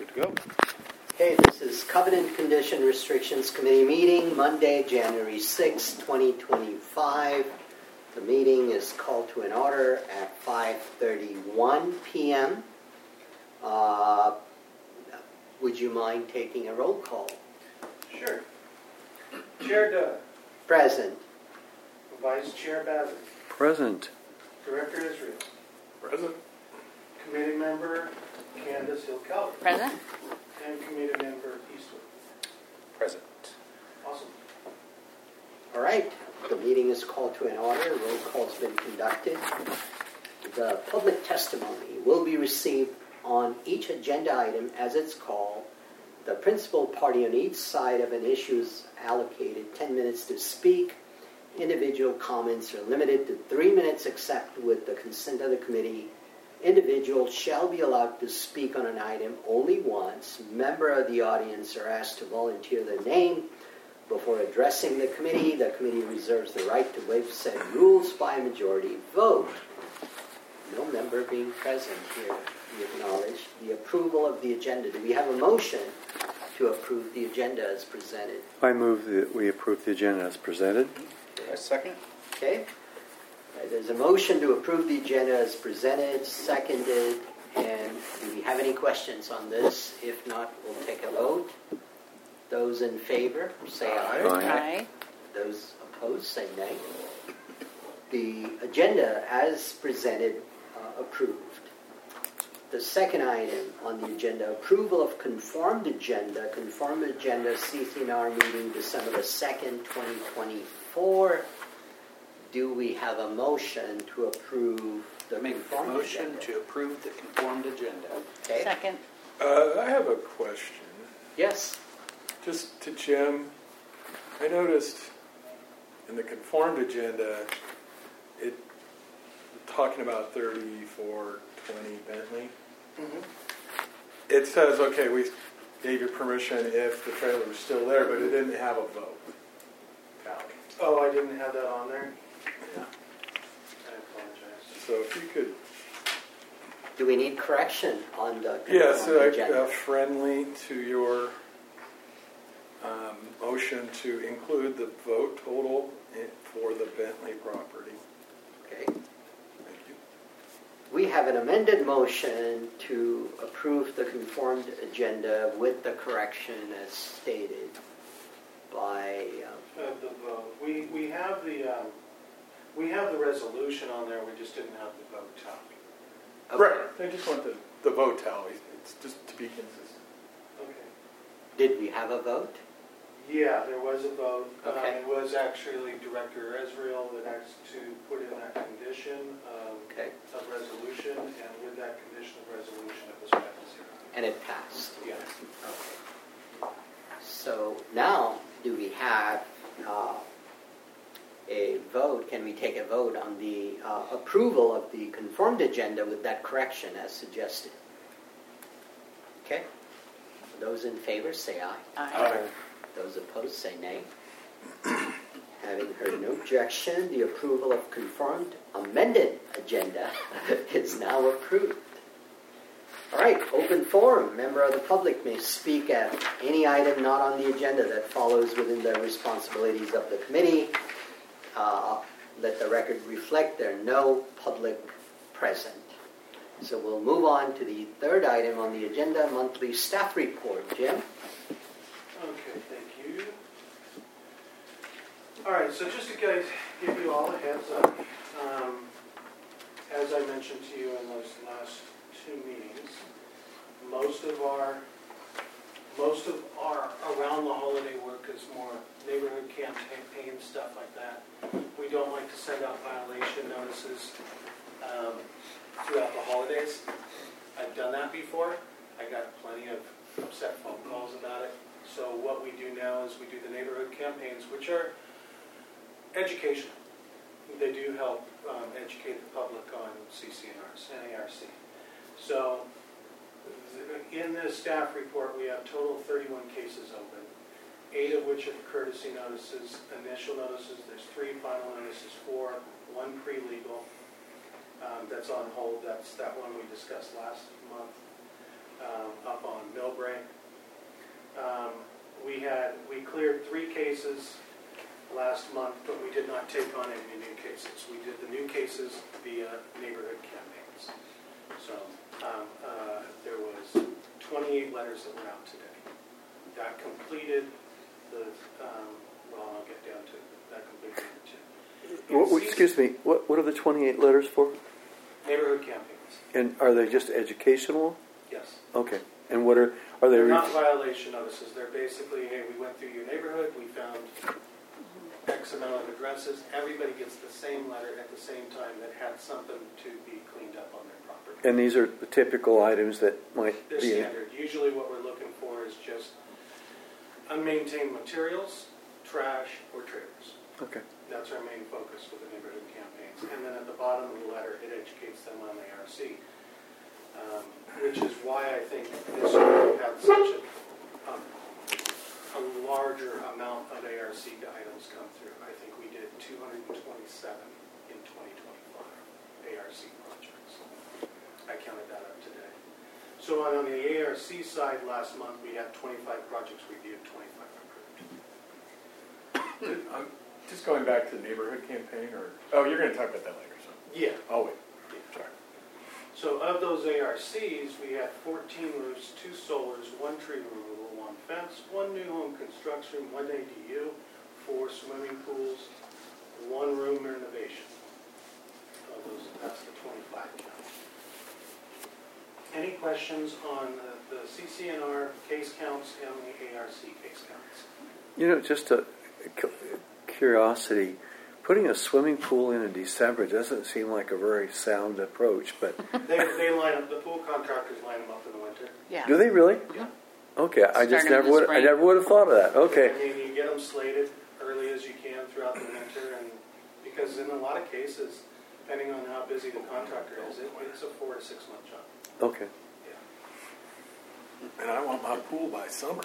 Good to go. Okay, this is Covenant Condition Restrictions Committee meeting, Monday, January 6, 2025. The meeting is called to an order at 5:31 p.m. Would you mind taking a roll call? Sure. Chair Dutt. Present. Vice Chair Bazin. Present. Director Israel. Present. Committee Member Candace Hill-Calvert. Present. And Committee Member Eastwood. Present. Awesome. All right, the meeting is called to an order. Roll call's been conducted. The public testimony will be received on each agenda item as it's called. The principal party on each side of an issue is allocated 10 minutes to speak. Individual comments are limited to 3 minutes except with the consent of the committee. Individuals shall be allowed to speak on an item only once. Members of the audience are asked to volunteer their name before addressing the committee. The committee reserves the right to waive said rules by majority vote. No member being present here. We acknowledge the approval of the agenda. Do we have a motion to approve the agenda as presented? I move that we approve the agenda as presented. I second. Okay. There's a motion to approve the agenda as presented, seconded, and do we have any questions on this? If not, we'll take a vote. Those in favor, say aye. Aye. Those opposed, say nay. The agenda as presented, approved. The second item on the agenda, approval of conformed agenda. Conformed agenda, CCNR meeting December the 2nd, 2024. Do we have a motion to approve the conformed Motion agenda? to approve the conformed agenda. Okay. Second. I have a question. Yes. Just to Jim, I noticed in the conformed agenda, it talking about 3420 Bentley. Mm-hmm. It says, okay, we gave you permission if the trailer was still there, but it didn't have a vote tally. Oh, I didn't have that on there? Yeah. I apologize. So if you could, Do we need correction on the yes, conformed agenda? friendly to your motion to include the vote total for the Bentley property. Okay. Thank you. We have an amended motion to approve the conformed agenda with the correction as stated by... The vote. We have the resolution on there. We just didn't have the vote tally. okay. Right. I just want the vote tally. It's just to be consistent. Okay. Did we have a vote? Yeah, there was a vote. Okay. It was actually Director Israel that asked to put in that condition Okay. of resolution, and with that condition of resolution, it was passed. And it passed? Yes. Okay. So now, do we have a vote? Can we take a vote on the approval of the conformed agenda with that correction as suggested? Okay. Those in favor say aye. Aye. Those opposed say nay. Having heard no objection, the approval of conformed amended agenda is now approved. All right, open forum. Member of the public may speak at any item not on the agenda that follows within the responsibilities of the committee. Let the record reflect there are no public present. So we'll move on to the third item on the agenda, monthly staff report. Jim? Okay, thank you. All right, so just to give you all a heads up, as I mentioned to you in those last two meetings, most of our around the holiday work is more neighborhood campaign stuff like that. We don't like to send out violation notices throughout the holidays. I've done that before. I got plenty of upset phone calls about it. So what we do now is we do the neighborhood campaigns, which are educational. They do help educate the public on CCNRs and ARC. So in this staff report, we have total 31 cases open, 8 of which are courtesy notices, initial notices. There's 3 final notices, 4, 1 pre-legal. That's on hold. That's that one we discussed last month up on Millbrook. we cleared 3 cases last month, but we did not take on any new cases. We did the new cases via neighborhood campaigns. So there was 28 letters that went out today. That completed the, well, I'll get down to it. That completed number 2. Excuse me, what are the 28 letters for? Neighborhood campaigns, And are they just educational? yes. Okay. And what are they? They're not violation notices. They're basically, hey, we went through your neighborhood, we found X amount of addresses. Everybody gets the same letter at the same time that had something to be cleaned up on their property. And these are the typical items that might They're be in. standard. Usually what we're looking for is just unmaintained materials, trash, or trailers. Okay. That's our main focus with the neighborhood campaigns. And then at the bottom of the letter, it educates them on the ARC, which is why I think this year we had such a larger amount of ARC items come through. I think we did 227 in 2025 ARC projects. I counted that up today. So on the ARC side, last month we had 25 projects reviewed, 25 approved. Just going back to the neighborhood campaign, oh, you're going to talk about that later, so. Yeah. Oh, wait, sorry. So of those ARCs, we had 14 roofs, 2 solars, 1 tree removal, 1 fence, 1 new home construction, 1 ADU, 4 swimming pools, 1 room renovation. That's the 25 count. Any questions on the CCNR case counts and the ARC case counts? You know, just a curiosity, putting a swimming pool in December doesn't seem like a very sound approach, but They line up, the pool contractors line them up in the winter. Yeah. do they really? Yeah. Okay, I just Starting in the spring. never would have thought of that. I Okay. mean, you get them slated early as you can throughout the winter, and because in a lot of cases, depending on how busy the contractor is, it's a 4 to 6 month job. Okay. And I want my pool by summer.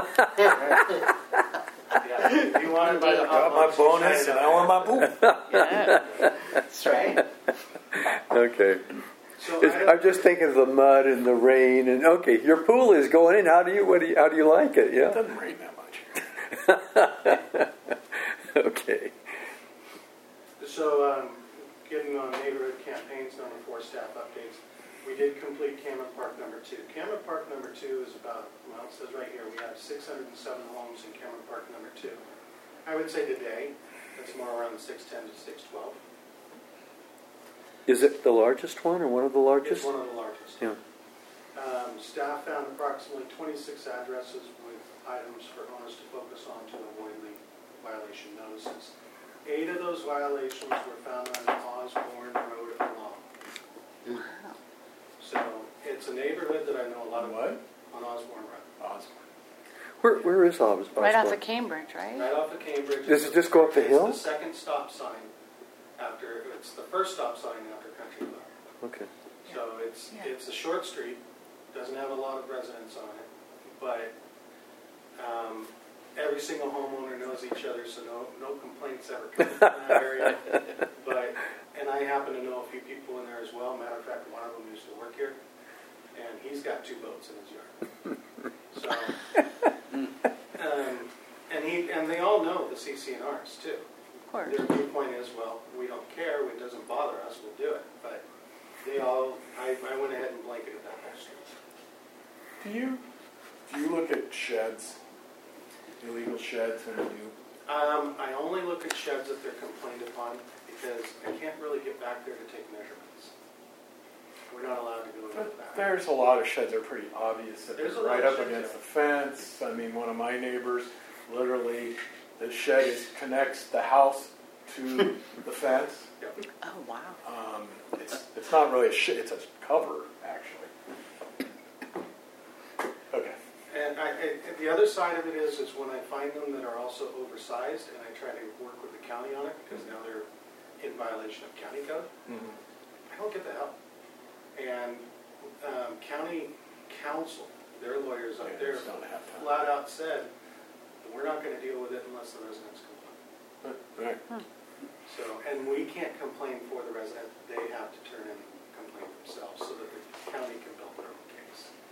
Yeah, if you want it by the I hot got my months, you bonus sign and it I up. want my pool. Yeah. That's right. Okay. So I'm just thinking of the mud and the rain, and okay, your pool is going in. How do you like it? It Yeah. doesn't rain that much. Okay. So, getting on neighborhood campaigns, number 4, staff updates. We did complete Cameron Park number 2. Cameron Park number 2 is about, well, it says right here, we have 607 homes in Cameron Park number 2. I would say today, it's more around 610 to 612. Is it the largest one or one of the largest? It's one of the largest. Yeah. Staff found approximately 26 addresses with items for owners to focus on to avoid the violation notices. 8 of those violations were found on Osborne Road alone. So it's a neighborhood that I know a lot of. What? On Osborne Road. Osborne. Where is Osborne? Right off of Cambridge, right? Right off of Cambridge. Does it just go up the hill? It's the second stop sign after, it's the first stop sign after Country Club. Okay. So it's Yeah. a short street, doesn't have a lot of residents on it, but every single homeowner knows each other, so no complaints ever come from that area. But, and I happen to know a few people in there as well. Matter of fact, one of them used to work here, and he's got 2 boats in his yard. So, and they all know the CCNRs too. Of course. Their viewpoint is, well, we don't care, it doesn't bother us, we'll do it. But they all, I went ahead and blanketed that whole street. Do you look at sheds, illegal sheds when you do? I only look at sheds that they're complained upon because I can't really get back there to take measurements. We're not allowed to go into that. There's a lot of sheds that are pretty obvious that There's they're a lot right of up sheds, against yeah. the fence. I mean, one of my neighbors, literally, the shed connects the house to the fence. Yep. Oh, wow. It's not really a shed, it's a cover, actually. Okay. And the other side of it is when I find them that are also oversized, and I try to work with the county on it because now they're in violation of county code. I don't get the help. And county council, their lawyers up Yeah, there, just don't have time. flat out said, we're not going to deal with it unless the residents complain. Right. So, and we can't complain for the resident. They have to turn in and complain themselves so that the county can build their own case.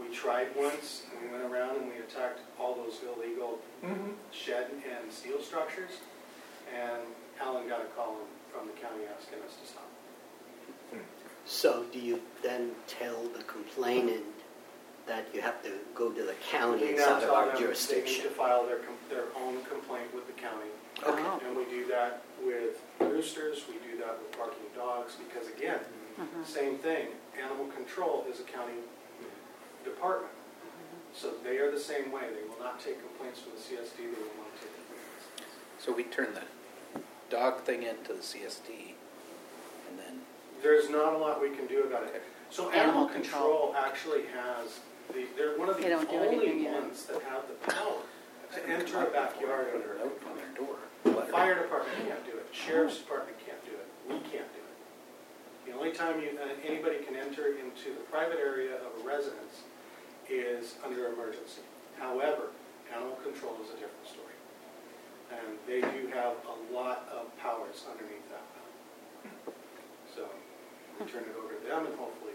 We tried once, and we went around and we attacked all those illegal shed and steel structures, and Alan got a call from the county asking us to stop. So do you then tell the complainant that you have to go to the county, We it's now out of tell our them they need jurisdiction? to file their own complaint with the county. Okay. Oh. And we do that with roosters, we do that with barking dogs, because again, same thing, animal control is a county department. So they are the same way, they will not take complaints from the CSD, they will not take complaints. So we turn the dog thing into the CSD, and then, There's not a lot we can do about it. So animal Animal control actually has, they're one of They the don't do only anything yet. ones that have the power to enter a backyard put under it out on their door. The fire department can't do it, sheriff's department can't do it, we can't do it. The only time anybody can enter into the private area of a residence is under emergency. However, animal control is a different story. And they do have a lot of powers underneath that. So we turn it over to them and hopefully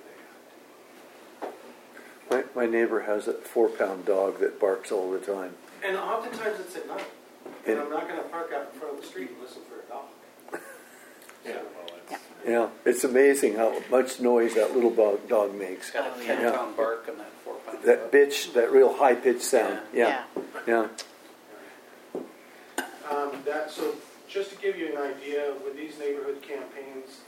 they act. My neighbor has a 4-pound dog that barks all the time. And oftentimes it's at night. And I'm not going to park out in front of the street and listen for a dog. Yeah. Yeah, it's amazing how much noise that little dog makes. Got a Oh, yeah. 10-pound bark and that 4-pound That bitch, that real high-pitched sound. Yeah, yeah. So just to give you an idea, with these neighborhood campaigns,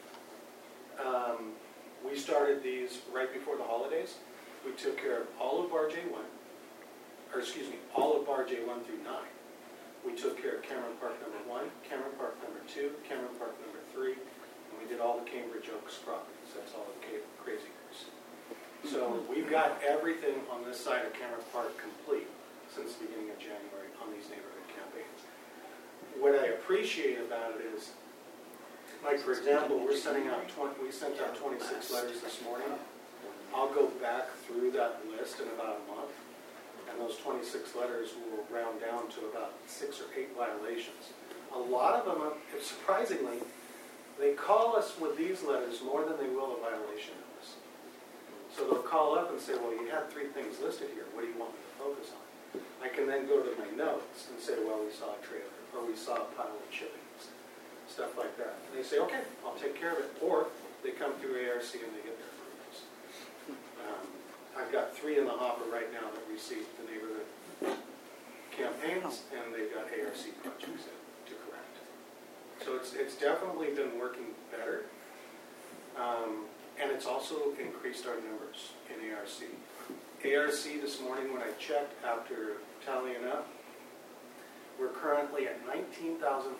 we started these right before the holidays. We took care of all of Bar J1, all of Bar J1 through 9. We took care of Cameron Park number 1, Cameron Park number 2, Cameron Park number 3, and we did all the Cambridge Oaks properties. That's all the Crazy Goose. So we've got everything on this side of Cameron Park complete since the beginning of January on these neighborhood campaigns. What I appreciate about it is, like for example, we sent out 26 letters this morning. I'll go back through that list in about a month, and those 26 letters will round down to about 6 or 8 violations. A lot of them, surprisingly, they call us with these letters more than they will a violation notice. So they'll call up and say, well, you had 3 things listed here. What do you want me to focus on? I can then go to my notes and say, well, we saw a trailer, or we saw a pile of chippings, stuff like that. And they say, okay, I'll take care of it. Or they come through ARC and they get their approvals. I've got 3 in the hopper right now that received the neighborhood campaigns, and they've got ARC projects to correct. So it's definitely been working better. And it's also increased our numbers in ARC. ARC this morning when I checked after tallying up, we're currently at $19,520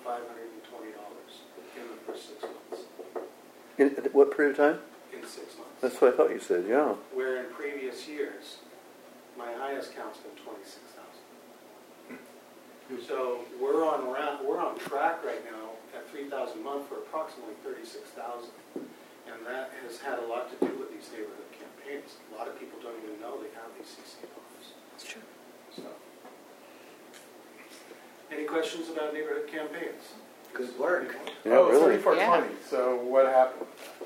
in the first 6 months. In what period of time? In 6 months. That's what I thought you said, yeah. Where in previous years, my highest count's been 26,000. So we're on track right now at 3,000 a month for approximately 36,000. And that has had a lot to do with these neighborhood campaigns. A lot of people don't even know they have these CC homes. That's true. So, any questions about neighborhood campaigns? Good work. Yeah, Oh, really? 3420. So what happened?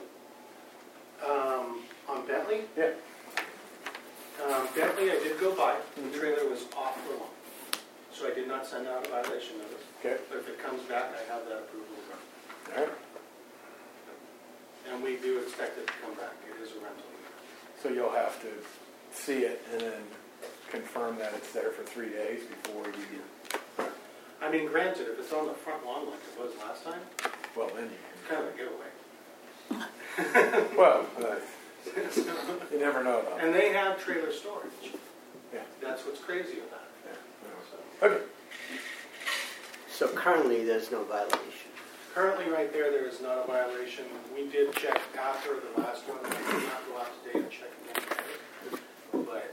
On Bentley? Yeah. Bentley, I did go by. The trailer was off for long. So I did not send out a violation notice. Okay. But if it comes back, I have that approval. All right. And we do expect it to come back. It is a rental unit. So you'll have to see it and then confirm that it's there for 3 days before you. I mean, granted, if it's on the front lawn like it was last time, Well, then you it's kind of a giveaway. can. Well, you never know about it. And they have trailer storage. Yeah. That's what's crazy about it. Yeah. So, Okay. So currently, there's no violation. currently, right there is not a violation. We did check after the last one. I did not go out today and check again today. But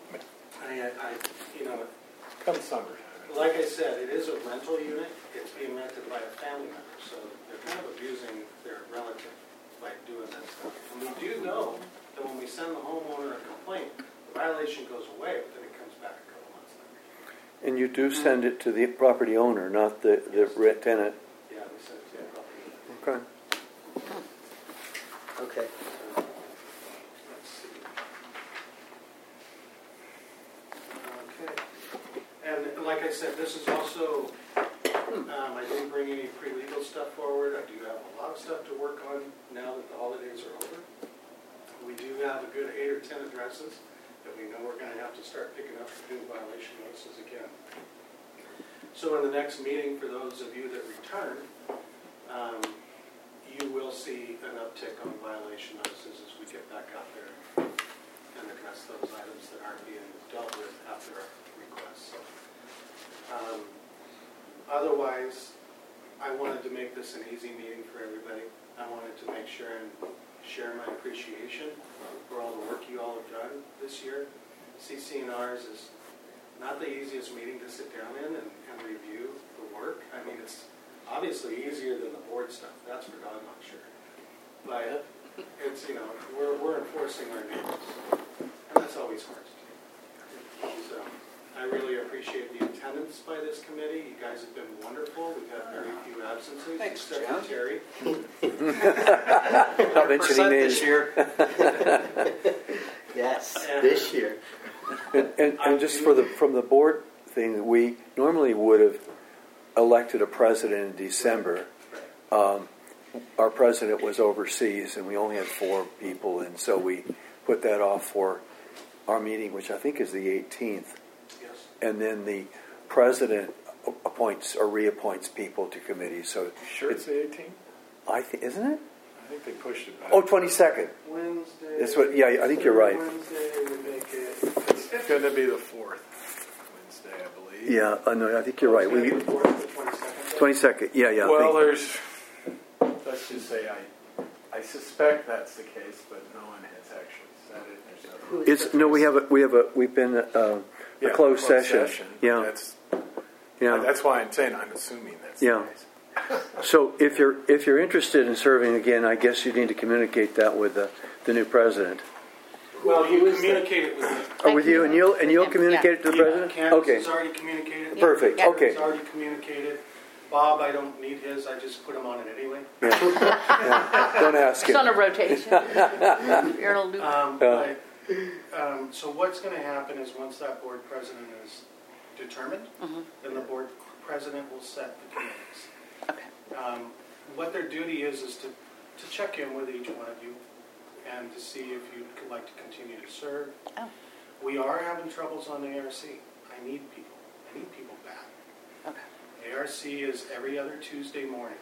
Come summertime. like I said, it is a rental unit. It's being rented by a family member, so they're kind of abusing their relative by doing that stuff. And we do know that when we send the homeowner a complaint, the violation goes away, but then it comes back a couple months later. And you do send it to the property owner, not the tenant. Yeah, we send it to the property. Okay. Okay. Let's see. And like I said, this is also, I didn't bring any pre-legal stuff forward. I do have a lot of stuff to work on now that the holidays are over. We do have a good 8 or 10 addresses that we know we're going to have to start picking up for new violation notices again. So in the next meeting, for those of you that return, you will see an uptick on violation notices as we get back out there and address those items that aren't being dealt with after our request. So, otherwise, I wanted to make this an easy meeting for everybody. I wanted to make sure and share my appreciation for all the work you all have done this year. CC&Rs is not the easiest meeting to sit down in and review the work. I mean, it's obviously easier than the board stuff. That's for doggone sure. But it's, you know, we're enforcing our neighbors, and that's always hard to do. So I really appreciate the attendance by this committee. You guys have been wonderful. We've had very few absences. Thanks, except John. for Terry. Not mentioning names. This year. Yes, this year. And just from the board thing, we normally would have elected a president in December. Our president was overseas, and we only had 4 people, and so we put that off for our meeting, which I think is the 18th. Yes. And then the president appoints or reappoints people to committees. So Sure it's the 18th? I think, isn't it? I think they pushed it back. Oh, 22nd. Wednesday. That's what. Yeah, I think you're right. Wednesday would make it. It's going to be the 4th Wednesday, I believe. Yeah, no, I think you're right. It's We gonna be the 22nd. 22nd. Yeah, yeah. Well, let's just say I suspect that's the case, but no one has actually said it. There's no, we've been a yeah, closed session. Yeah, that's why I'm saying I'm assuming that's Yeah. the case. So if you're interested in serving again, I guess you need to communicate that with the new president. Well, you communicate it with me. Or with you, and you'll communicate it to the president. Candace Okay. has already communicated. Perfect. Yeah. Okay. He's already communicated. Bob, I don't need his. I just put him on it anyway. Yeah. Don't ask It's on him. a rotation. You're in a loop. So what's going to happen is once that board president is determined, then the board president will set the committees. Okay. What their duty is to check in with each one of you and to see if you'd like to continue to serve. Oh. We are having troubles on the ARC. I need people. I need people back. Okay. ARC is every other Tuesday morning.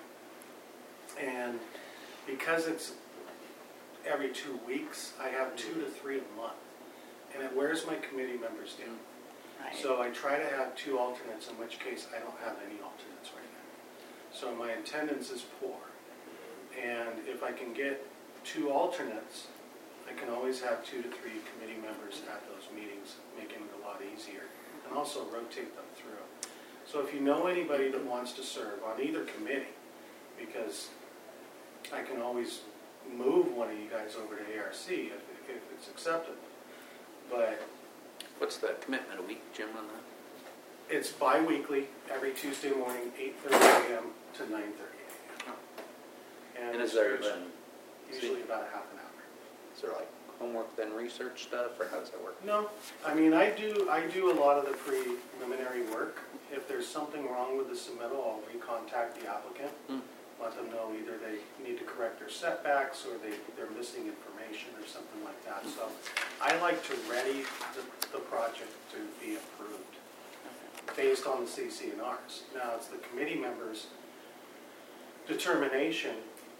And because it's every 2 weeks, I have 2 to 3 a month. And it wears my committee members down. Right. So I try to have 2 alternates, in which case I don't have any alternates right now. So my attendance is poor. And if I can get 2 alternates, I can always have 2 to 3 committee members at those meetings, making it a lot easier. And also rotate them through. So if you know anybody that wants to serve on either committee, because I can always move one of you guys over to ARC if it's acceptable. But What's the commitment, a week, Jim, on that? it's bi-weekly, every Tuesday morning, 8:30 a.m. to 9:30 a.m. And is there it's then, usually about a half an hour. is there like homework then research stuff, or how does that work? No, I mean I do a lot of the preliminary work. If there's something wrong with the submittal, I'll recontact the applicant, let them know either they need to correct their setbacks or they're missing information or something like that. So I like to ready the project to be approved based on the CC&Rs. Now it's the committee members' determination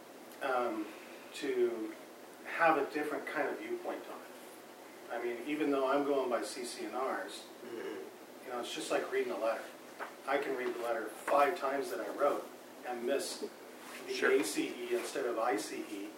to have a different kind of viewpoint on it. I mean, even though I'm going by CC&Rs, you know, it's just like reading a letter. I can read the letter 5 times that I wrote and miss the Sure. ACE instead of ICE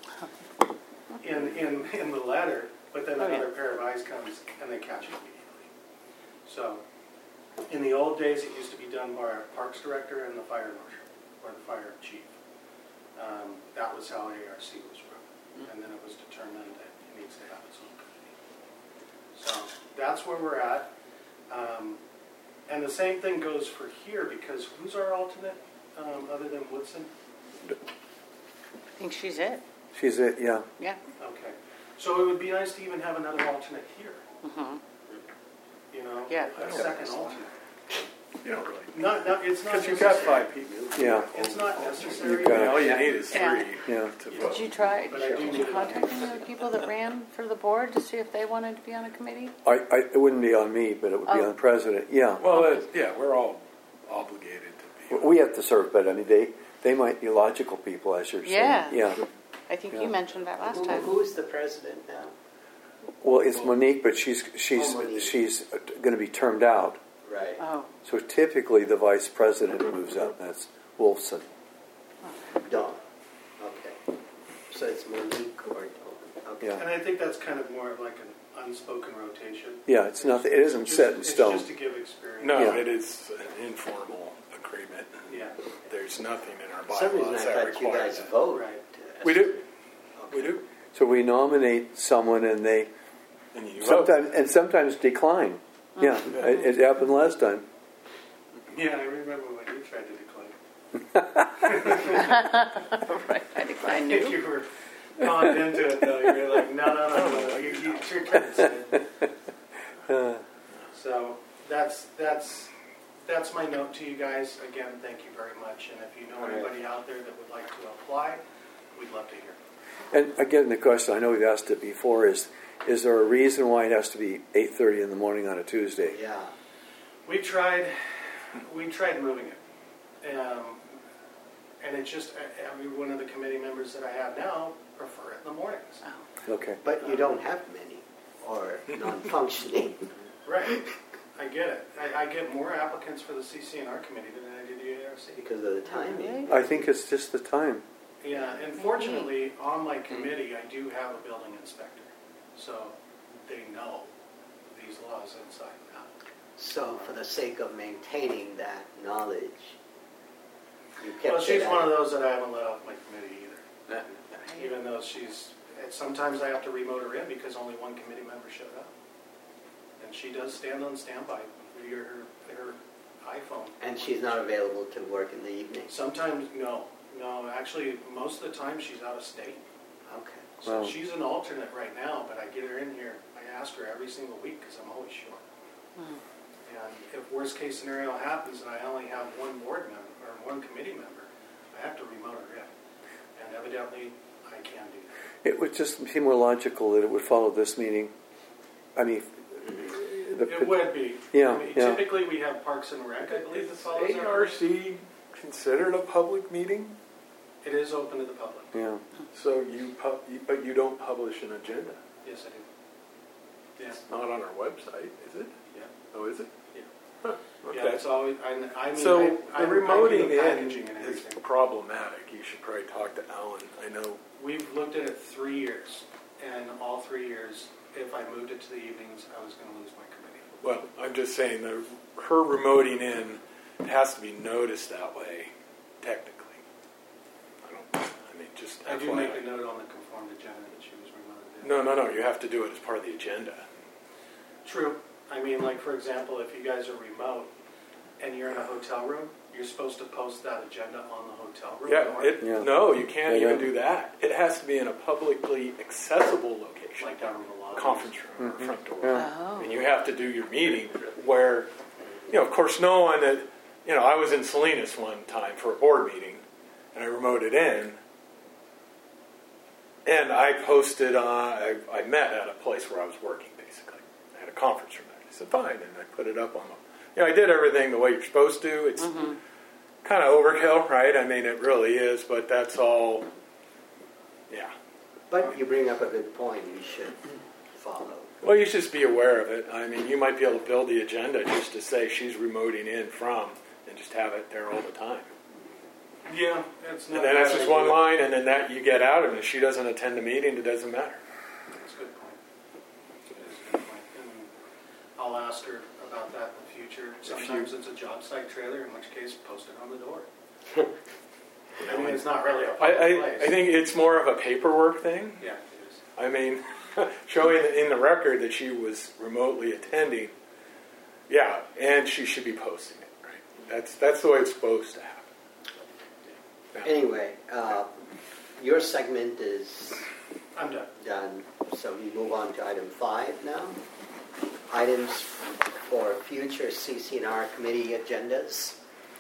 in the letter, but then another pair of eyes comes and they catch it immediately. So, in the old days, it used to be done by our parks director and the fire marshal, or the fire chief. That was how ARC was run. And then it was determined that it needs to have its own committee. So, that's where we're at. And the same thing goes for here, because who's our alternate other than Woodson? I think she's it. She's it. Yeah. Yeah. Okay. So it would be nice to even have another alternate here. Mm-hmm. You know? Yeah. A second alternate. You don't really. It's not Because you've got necessary. 5 people. Yeah, It's not necessary. You've got- All you need is 3 Yeah. yeah. to Did vote. you try, But I do did you contact any of the people that ran for the board to see if they wanted to be on a committee? It wouldn't be on me, but it would be Oh. on the president, yeah. Well, we're all obligated to be. We have to serve, but I mean, they might be logical people, as you're saying. Yeah. Yeah. I think Yeah. you mentioned that last time. Who is the president now? Well, it's Monique, but she's Monique. going to be termed out. Right. Oh, So typically, the vice president moves up. That's Wolfson. Dawn. Okay. So it's Monique or Dawn. Okay. Yeah. And I think that's kind of more of like an unspoken rotation. Yeah, it's nothing. It isn't set in stone. It's just to give experience. No, Yeah. it is an informal agreement. Yeah. There's nothing in our For some reason, bylaws I that thought you requires guys that. vote. Right. We do. Okay. We do. So we nominate someone, and they And you vote. sometimes decline. Yeah, it happened last time. Yeah, I remember when you tried to decline. right, I declined If you. you were conned into it, though, you're like, no. It's your turn to say. So that's my note to you guys. Again, thank you very much. And if you know anybody out there that would like to apply, we'd love to hear. And again, the question, I know we've asked it before, is there a reason why it has to be 8:30 in the morning on a Tuesday? Yeah. We tried moving it. And it just, every one of the committee members that I have now prefer it in the mornings. Okay. But you don't have many or non-functioning. Right. I get it. I get more applicants for the CC&R committee than I did the ARC. Because of the timing. I think it's just the time. Yeah, and fortunately, on my committee, I do have a building inspector. So they know these laws inside and out. So for the sake of maintaining that knowledge, you kept Well, she's it one of at- those that I haven't let off my committee either. Even though sometimes I have to remote her in because only one committee member showed up. And she does stand on standby via her iPhone. And she's not available to work in the evening. Sometimes, no. Actually, most of the time she's out of state. Okay. So Wow. she's an alternate right now, but I get her in here. I ask her every single week because I'm always short. And if worst case scenario happens and I only have one board member or one committee member, I have to remote her in. And evidently, I can do that. It would just seem more logical that it would follow this meeting. I mean, It would be. Yeah, I mean, yeah. Typically, we have Parks and Rec, I believe, that Is follows our... ARC considered a public meeting? It is open to the public. yeah. So but you don't publish an agenda. Yes, I do. Yes. Not on our website, is it? Yeah. Oh, is it? Yeah. Huh, Yeah, okay. it's always... I mean, So I the do remoting the packaging in and is everything. problematic. You should probably talk to Alan. I know. We've looked at it 3 years, and all 3 years, if I moved it to the evenings, I was going to lose my committee. Well, I'm just saying that her remoting in has to be noticed that way, technically. I do FYI. make a note on the conformed agenda that she was remoted in. No. You have to do it as part of the agenda. True. I mean, like, for example, if you guys are remote and you're in a hotel room, you're supposed to post that agenda on the hotel room. door, Yeah. No, you can't Yeah, even yeah. do that. It has to be in a publicly accessible location, like down in the lobby. conference room or front door. Yeah. Oh. And you have to do your meeting where, of course, no one that, I was in Salinas one time for a board meeting, and I remoted in, and I posted, I met at a place where I was working, basically. I had a conference room there. I said, fine, and I put it up on the, I did everything the way you're supposed to. It's kind of overkill, right? I mean, it really is, but that's all, yeah. But you bring up a good point. You should follow. Well, you should just be aware of it. I mean, you might be able to build the agenda just to say she's remoting in from, and just have it there all the time. Yeah, it's not... And then that's just one line, and then that you get out, and if she doesn't attend the meeting, it doesn't matter. That's a good point. That is a good point. And I'll ask her about that in the future. Sometimes it's a job site trailer, in which case, post it on the door. I mean, it's not really a public place. I think it's more of a paperwork thing. Yeah, it is. I mean, showing in the record that she was remotely attending, yeah, and she should be posting it, right? That's the way it's supposed to happen. Yeah. Anyway, your segment is I'm done. done, so we move on to item 5 now. Items for future CC&R committee agendas?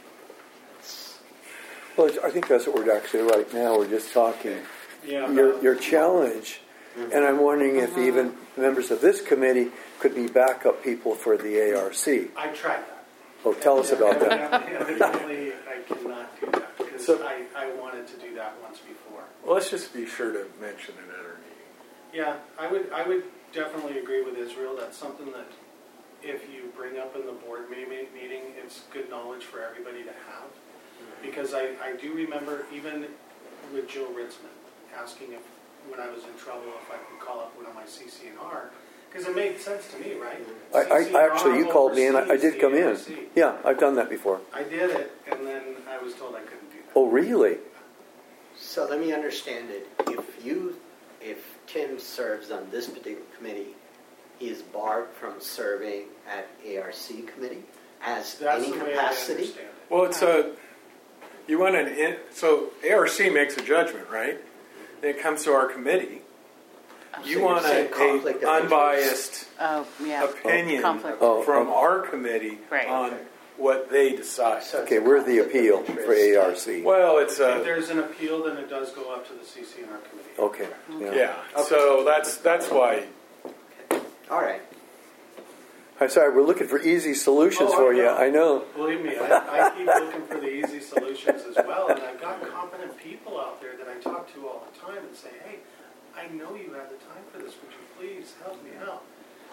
Well, I think that's what we're actually right now. We're just talking. Yeah. Your challenge, and I'm wondering if even members of this committee could be backup people for the ARC. I tried that. Oh, tell us about that. Evidently, I cannot do that because I wanted to do that once before. Well, let's just be sure to mention it at our meeting. Yeah, I would definitely agree with Israel. That's something that if you bring up in the board meeting, it's good knowledge for everybody to have. Because I do remember even with Joe Ritzman asking if when I was in trouble if I could call up one of my CC&R. Because it made sense to me, right? I actually, you called me and I did come in. CCNR. Yeah, I've done that before. I did it, and then I was told I couldn't do that. Oh, really? So let me understand it. If Tim serves on this particular committee, he is barred from serving at ARC committee as That's any the way I capacity? understand it. Well, it's you want so ARC makes a judgment, right? Then it comes to our committee. You So want you're saying conflict an of unbiased Oh, yeah. opinion Conflict. from our committee Right. on what they decide. So it's Okay, a we're the conflict appeal of for interest. ARC. Well, it's If there's an appeal, then it does go up to the CC&R committee. Okay. yeah. So that's why. All right. I'm sorry, we're looking for easy solutions Oh, I for you. know. I know. Believe me, I keep looking for the easy solutions as well, and I've got competent people out there that I talk to all the time and say, hey, I know you have the time for this. Would you please help me out?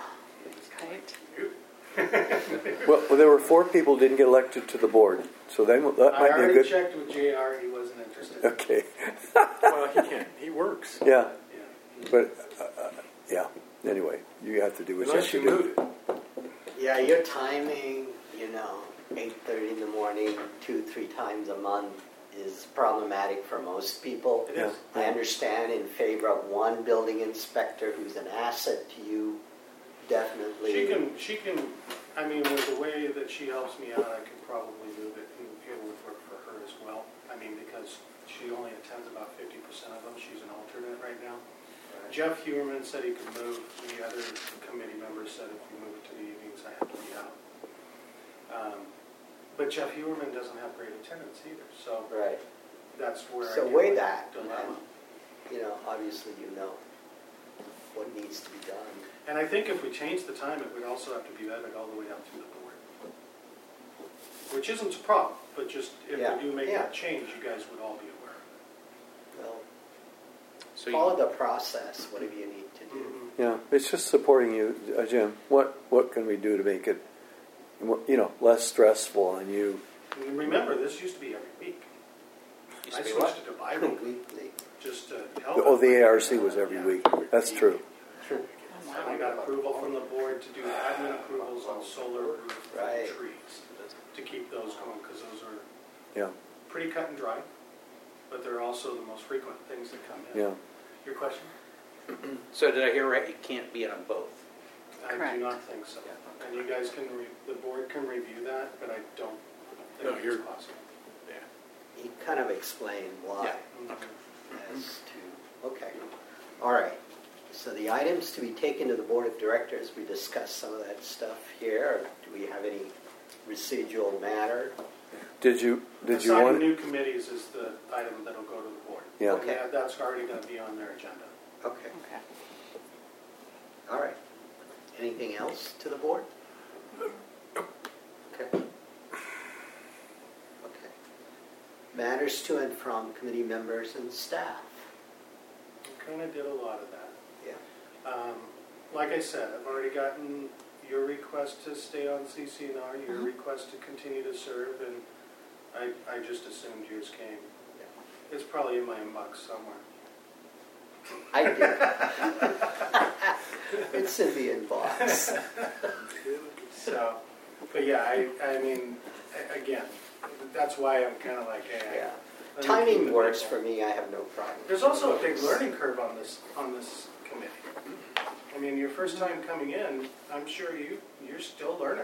Right. Well, there were 4 people who didn't get elected to the board, so that I might be a already good. checked with JR. He wasn't interested. Okay. Well, he can't. He works. Yeah, Yeah. but yeah. Anyway, you have to do what Unless you you have to move do. it. Yeah, your timing, 8:30 in the morning, 2-3 times a month is problematic for most people. It is. I understand in favor of one building inspector who's an asset to you, definitely. She can, I mean, with the way that she helps me out, I could probably move it and it would work for her as well. I mean, because she only attends about 50% of them. She's an alternate right now. Jeff Hewerman said he could move. The other committee members said if we move it to the evenings, I have to be out. But Jeff Hewerman doesn't have great attendance either, so Right. that's where I So get weigh my that, dilemma. and, obviously what needs to be done. And I think if we change the time, it would also have to be vetted all the way out through the board. Which isn't a problem, but just if Yeah. we do make Yeah. that change, you guys would all be aware of Well, So follow the process, whatever you need to it. do. Yeah, it's just supporting you, Jim. What can we do to make it, less stressful on you? And remember, this used to be every week. Used I to be switched what? it to bi-weekly, Weekly. just to help. Oh, the everybody. ARC was every Yeah. week. That's true. And I got approval from the board to do admin approvals on solar roof and Right. trees to keep those going, because those are Yeah, pretty cut and dry, but they're also the most frequent things that come in. yeah. Your question? So did I hear right? You can't be on both. I Correct. do not think so. And you guys can, the board can review that, but I don't No, think you're- it's possible. He kind of explained why. Yeah. As to, okay. All right. So the items to be taken to the Board of Directors, we discussed some of that stuff here. Do we have any residual matter? Did you Assigning want? new committees is the item that'll go to the board. Yeah. Okay. And that's already going to be on their agenda. Okay. Okay. All right. Anything else to the board? Okay. Okay. Matters to and from committee members and staff. Kind of did a lot of that. Yeah. Like I said, I've already gotten your request to stay on CC&R, your request to continue to serve, and I just assumed yours came. It's probably in my inbox somewhere. I did. It's in the inbox. So, but yeah, I mean, again, that's why I'm kind of like, hey, Yeah. let me keep Timing it works simple. for me. I have no problem. There's also a big learning curve on this committee. I mean, your first time coming in, I'm sure you're still learning.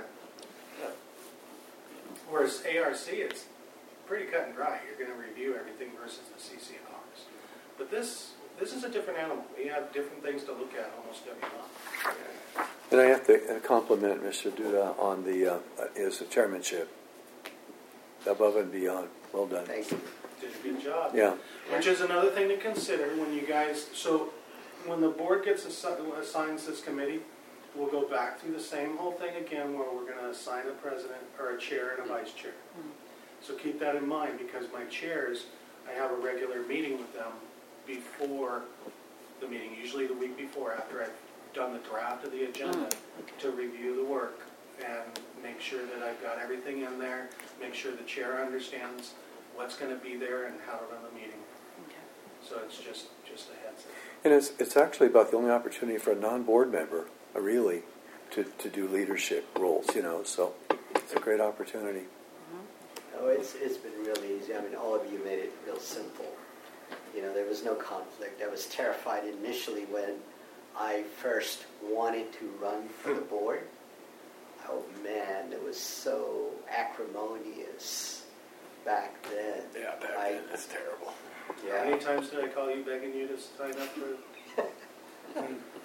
Whereas ARC, it's pretty cut and dry. You're going to review everything versus the CC&Rs. But this is a different animal. We have different things to look at almost every month. And I have to compliment Mr. Duda on his chairmanship. Above and beyond. Well done. Thank you. Did a good job. Yeah. Which is another thing to consider when you guys, so when the board assigns this committee, we'll go back through the same whole thing again where we're going to assign a president or a chair and a vice chair. So keep that in mind because my chairs, I have a regular meeting with them before the meeting, usually the week before after I've done the draft of the agenda to review the work and make sure that I've got everything in there, make sure the chair understands what's going to be there and how to run the meeting. So it's just a heads up. And it's actually about the only opportunity for a non-board member, really, to do leadership roles, so it's a great opportunity. Oh, it's been really easy. I mean, all of you made it real simple. There was no conflict. I was terrified initially when I first wanted to run for the board. Oh man, it was so acrimonious back then. Yeah, back then it's terrible. Yeah. How many times did I call you begging you to sign up for?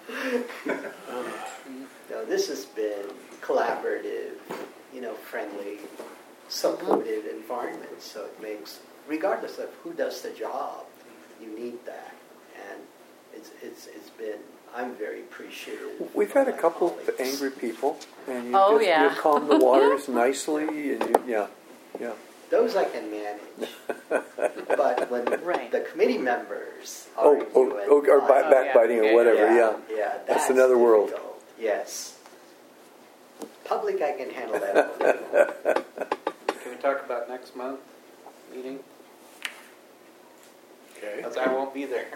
No, this has been collaborative, friendly, supportive environment. So it makes, regardless of who does the job, you need that, and it's been. I'm very appreciative. We've had a couple of angry people, and you calm the waters nicely, and yeah. Those I can manage, but when the committee members argue or backbiting or whatever, yeah, that's another world. Difficult. Yes, public I can handle that a little. Can we talk about next month meeting? Okay. Because I won't be there.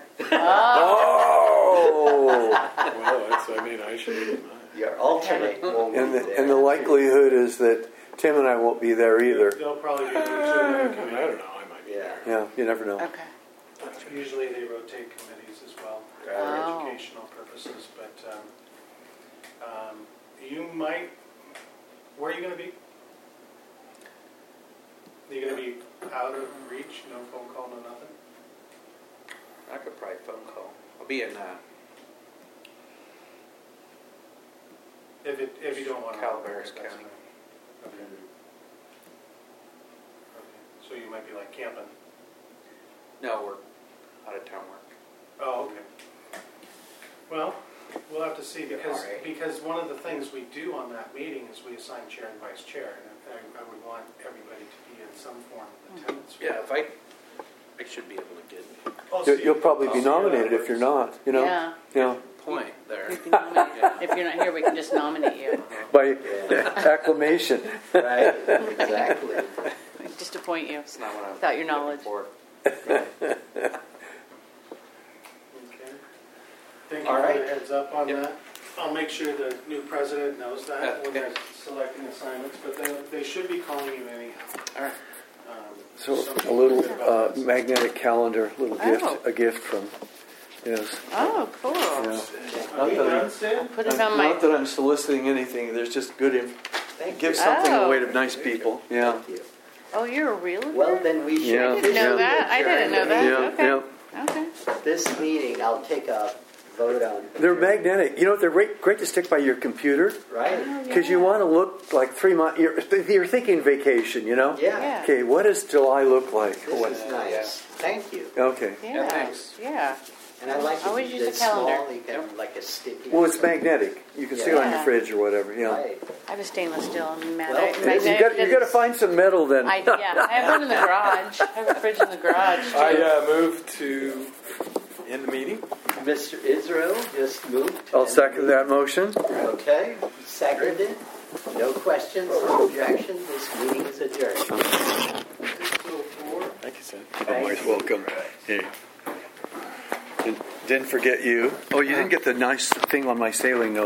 Oh! Well, I should be mine. Your alternate won't be there. And the likelihood is that Tim and I won't be there either. They'll probably be there too. I don't know. I might be there. Yeah, you never know. Okay. Usually they rotate committees as well for educational purposes, but you might. Where are you going to be? Are you going to be out of reach? No phone call, no nothing? I could probably phone call. I'll be in If you don't want to. Calaveras County. Okay. So you might be like camping. No, we're out of town work. Oh, okay. Well, we'll have to see because one of the things we do on that meeting is we assign chair and vice chair, and I would want everybody to be in some form of attendance. Yeah, if I should be able to get You'll probably be nominated if you're not, Yeah. point there. We can nominate. If you're not here, we can just nominate you. By acclamation. Right, exactly. Just appoint you. That's not what I'm Without your knowledge. for. Okay. Thank you All for right. the heads up on Yep. that. I'll make sure the new president knows that when Okay. they're selecting assignments, but they should be calling you anyhow. All right. So Something a little about this. magnetic calendar, little Oh. a gift from, yes. Oh, cool. Yeah. Are you done, Sid? Put it on my. Not that I'm soliciting anything. There's just good. Thank Give you. something Oh. away to nice people. Yeah. Thank you. Oh, you're a realtor? Well, then we should. Yeah. I didn't know that. I didn't know that. Yeah. Okay. Yeah. Okay. This meeting, I'll take a vote on. They're magnetic. You know, they're great to stick by your computer Right? because you want to look like 3 months. You're thinking vacation. Yeah. Yeah. Okay, what does July look like? This is nice. Thank you. Okay. Yeah. thanks. Yeah. And I like Always it use a this calendar. small. You can like a sticky. Well, it's magnetic. You can stick it on your Yeah. fridge or whatever. Yeah. Right. I have a stainless steel. I'm mad. Well, You got to find some metal then. I have one in the garage. I have a fridge in the garage. Too. I move to end the meeting. Mr. Israel just moved. I'll second that motion. Okay, seconded. No questions, no objections. This meeting is adjourned. 6:04. Thank you, sir. Thank Always you. welcome. Here. Didn't forget you. Oh, you didn't get the nice thing on my sailing note.